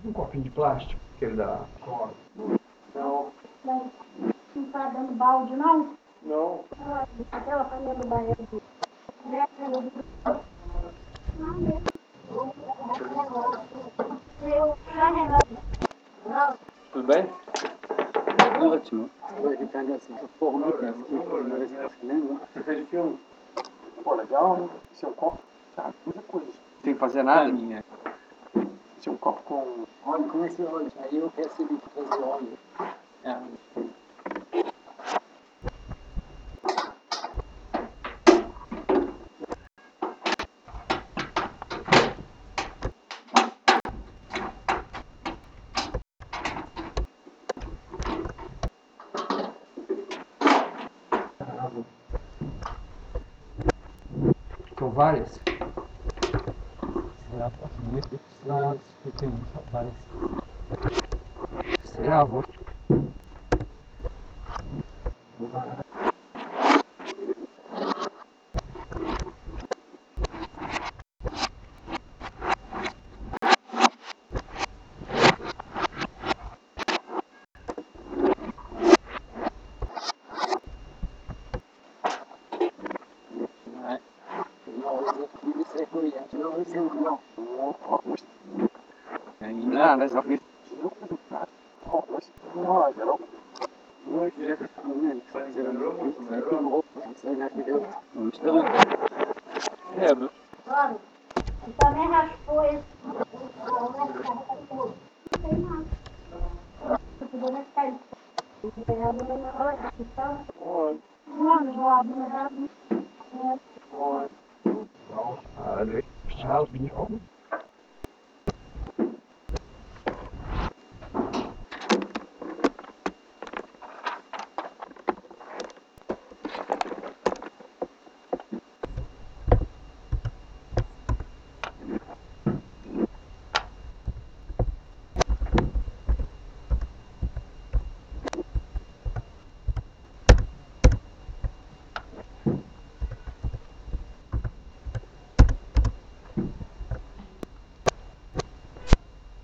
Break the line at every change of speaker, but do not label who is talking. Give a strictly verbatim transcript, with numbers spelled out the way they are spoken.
Um copinho de plástico que ele dá.
Não. Não tá dando balde, não?
Não.
Aquela panela do banheiro.
Tudo bem?
Ótimo. Vou evitar essa formiga aqui, lembra?
Você fez o filme? Pô, legal, né? Seu copo, tá, muita coisa.
Não tem que fazer nada?
Minha. Seu copo com...
Olha, com esse óleo. Aí eu recebi com esse óleo. É.
São várias? Será que tem várias? Será, avô?
Não, não é só isso.
É, meu.
Claro. E também raspou esse. Não tem nada. Não vai ficar isso. Não tem nada na hora.
Olha,
Não, não, não, não.
olha. Ah, deixa eu